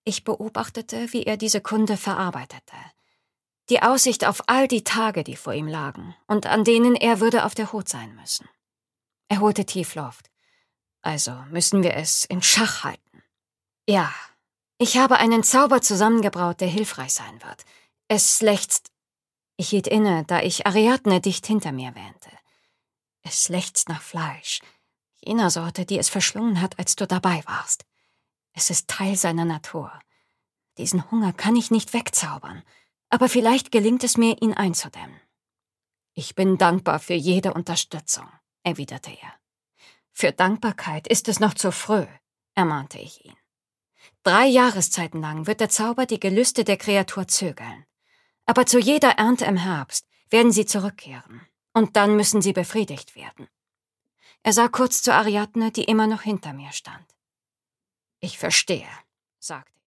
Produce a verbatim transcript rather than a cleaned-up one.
Ich beobachtete, wie er diese Kunde verarbeitete. Die Aussicht auf all die Tage, die vor ihm lagen und an denen er würde auf der Hut sein müssen. Er holte tief Luft. Also müssen wir es in Schach halten. Ja, ich habe einen Zauber zusammengebraut, der hilfreich sein wird. Es lechzt... Ich hielt inne, da ich Ariadne dicht hinter mir wähnte. Es lechzt nach Fleisch. Jener Sorte, die es verschlungen hat, als du dabei warst. Es ist Teil seiner Natur. Diesen Hunger kann ich nicht wegzaubern, aber vielleicht gelingt es mir, ihn einzudämmen. Ich bin dankbar für jede Unterstützung, erwiderte er. Für Dankbarkeit ist es noch zu früh, ermahnte ich ihn. Drei Jahreszeiten lang wird der Zauber die Gelüste der Kreatur zögeln. Aber zu jeder Ernte im Herbst werden sie zurückkehren. Und dann müssen sie befriedigt werden. Er sah kurz zu Ariadne, die immer noch hinter mir stand. Ich verstehe, sagte